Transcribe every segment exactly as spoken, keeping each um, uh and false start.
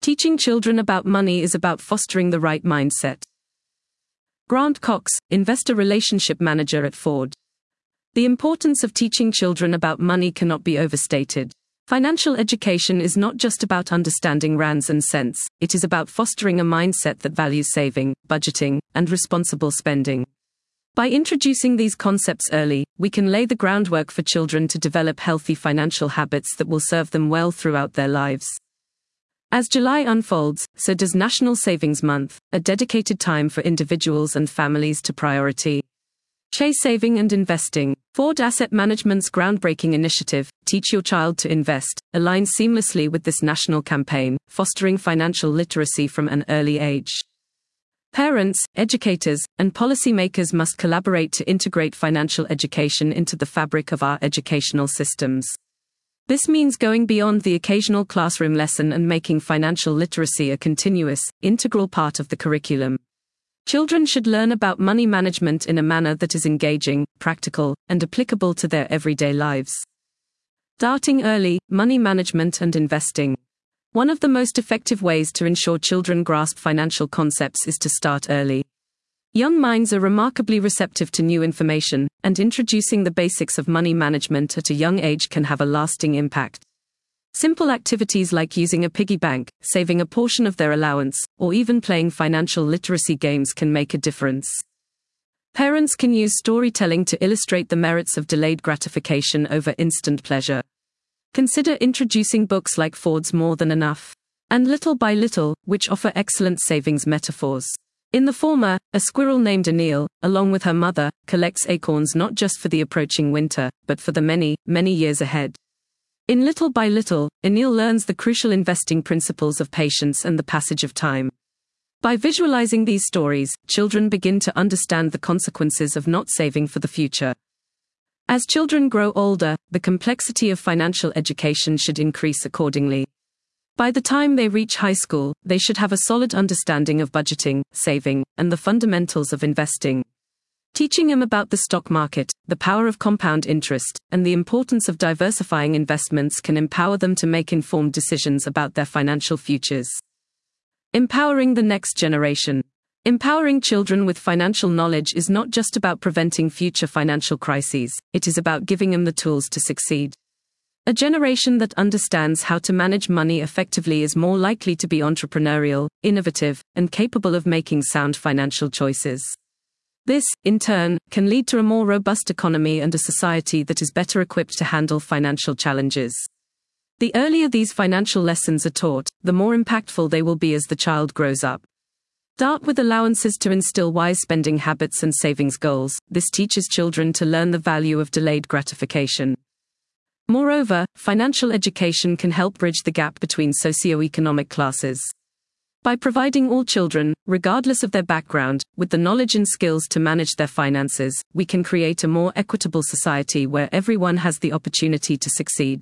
Teaching children about money is about fostering the right mindset. Grant Cox, Investor Relationship Manager at Ford. The importance of teaching children about money cannot be overstated. Financial education is not just about understanding rands and cents, it is about fostering a mindset that values saving, budgeting, and responsible spending. By introducing these concepts early, we can lay the groundwork for children to develop healthy financial habits that will serve them well throughout their lives. As July unfolds, so does National Savings Month, a dedicated time for individuals and families to priority Chase saving and investing. Ford Asset Management's groundbreaking initiative, Teach Your Child to Invest, aligns seamlessly with this national campaign, fostering financial literacy from an early age. Parents, educators, and policymakers must collaborate to integrate financial education into the fabric of our educational systems. This means going beyond the occasional classroom lesson and making financial literacy a continuous, integral part of the curriculum. Children should learn about money management in a manner that is engaging, practical, and applicable to their everyday lives. Starting early, money management and investing. One of the most effective ways to ensure children grasp financial concepts is to start early. Young minds are remarkably receptive to new information, and introducing the basics of money management at a young age can have a lasting impact. Simple activities like using a piggy bank, saving a portion of their allowance, or even playing financial literacy games can make a difference. Parents can use storytelling to illustrate the merits of delayed gratification over instant pleasure. Consider introducing books like Ford's More Than Enough and Little by Little, which offer excellent savings metaphors. In the former, a squirrel named Anil, along with her mother, collects acorns not just for the approaching winter, but for the many, many years ahead. In Little by Little, Anil learns the crucial investing principles of patience and the passage of time. By visualizing these stories, children begin to understand the consequences of not saving for the future. As children grow older, the complexity of financial education should increase accordingly. By the time they reach high school, they should have a solid understanding of budgeting, saving, and the fundamentals of investing. Teaching them about the stock market, the power of compound interest, and the importance of diversifying investments can empower them to make informed decisions about their financial futures. Empowering the next generation. Empowering children with financial knowledge is not just about preventing future financial crises, it is about giving them the tools to succeed. A generation that understands how to manage money effectively is more likely to be entrepreneurial, innovative, and capable of making sound financial choices. This, in turn, can lead to a more robust economy and a society that is better equipped to handle financial challenges. The earlier these financial lessons are taught, the more impactful they will be as the child grows up. Start with allowances to instill wise spending habits and savings goals. This teaches children to learn the value of delayed gratification. Moreover, financial education can help bridge the gap between socioeconomic classes. By providing all children, regardless of their background, with the knowledge and skills to manage their finances, we can create a more equitable society where everyone has the opportunity to succeed.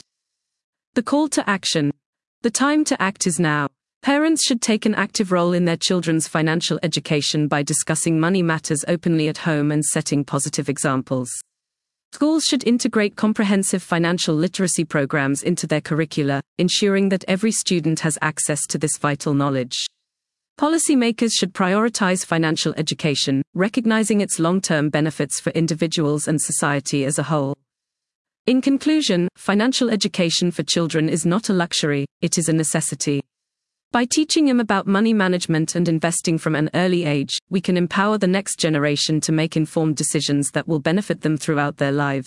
The call to action. The time to act is now. Parents should take an active role in their children's financial education by discussing money matters openly at home and setting positive examples. Schools should integrate comprehensive financial literacy programs into their curricula, ensuring that every student has access to this vital knowledge. Policymakers should prioritize financial education, recognizing its long-term benefits for individuals and society as a whole. In conclusion, financial education for children is not a luxury, it is a necessity. By teaching them about money management and investing from an early age, we can empower the next generation to make informed decisions that will benefit them throughout their lives.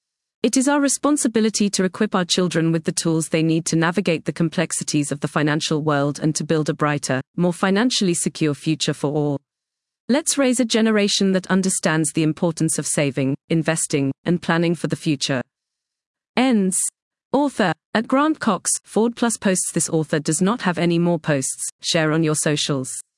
It is our responsibility to equip our children with the tools they need to navigate the complexities of the financial world and to build a brighter, more financially secure future for all. Let's raise a generation that understands the importance of saving, investing, and planning for the future. Ends. Author. At Grant Cox, Ford Plus posts. This author does not have any more posts. Share on your socials.